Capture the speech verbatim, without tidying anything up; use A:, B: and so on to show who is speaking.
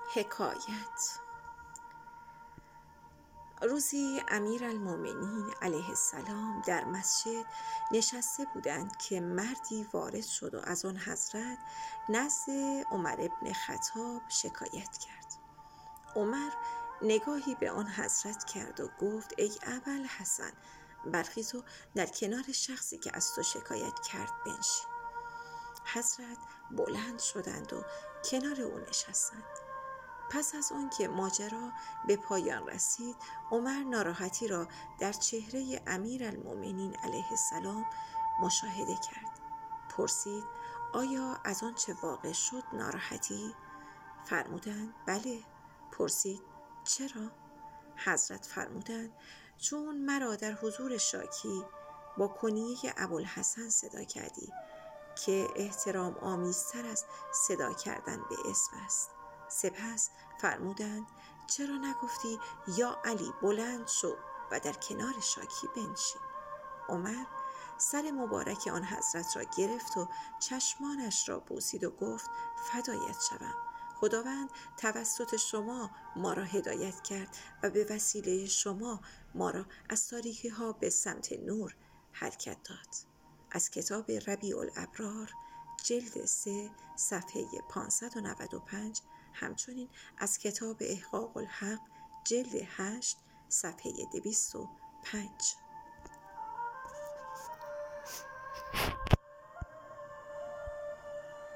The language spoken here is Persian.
A: حکایت. روزی امیرالمؤمنین علیه السلام در مسجد نشسته بودند که مردی وارد شد و از آن حضرت نزد عمر بن خطاب شکایت کرد. عمر نگاهی به آن حضرت کرد و گفت: ای ابوالحسن، برخیز و در کنار شخصی که از تو شکایت کرد بنشین. حضرت بلند شدند و کنار او نشستند. پس از آن که ماجرا به پایان رسید، عمر ناراحتی را در چهره امیرالمؤمنین علیه السلام مشاهده کرد. پرسید: آیا از آن چه واقع شد ناراحتی؟ فرمودند: بله. پرسید: چرا؟ حضرت فرمودند: چون مرا در حضور شاکی با کنیه ابوالحسن صدا کردی که احترام آمیزتر از صدا کردن به اسم است. سپس فرمودند: چرا نگفتی یا علی بلند شو و در کنار شاکی بنشین؟ عمر سر مبارک آن حضرت را گرفت و چشمانش را بوسید و گفت: فدایت شوم. خداوند توسط شما ما را هدایت کرد و به وسیله شما ما را از تاریکی ها به سمت نور حرکت داد. از کتاب ربیع الابرار جلد سه صفحه پانصد و نود و پنج، همچنین از کتاب احقاق الحق جلد هشت صفحه دویست و پنج.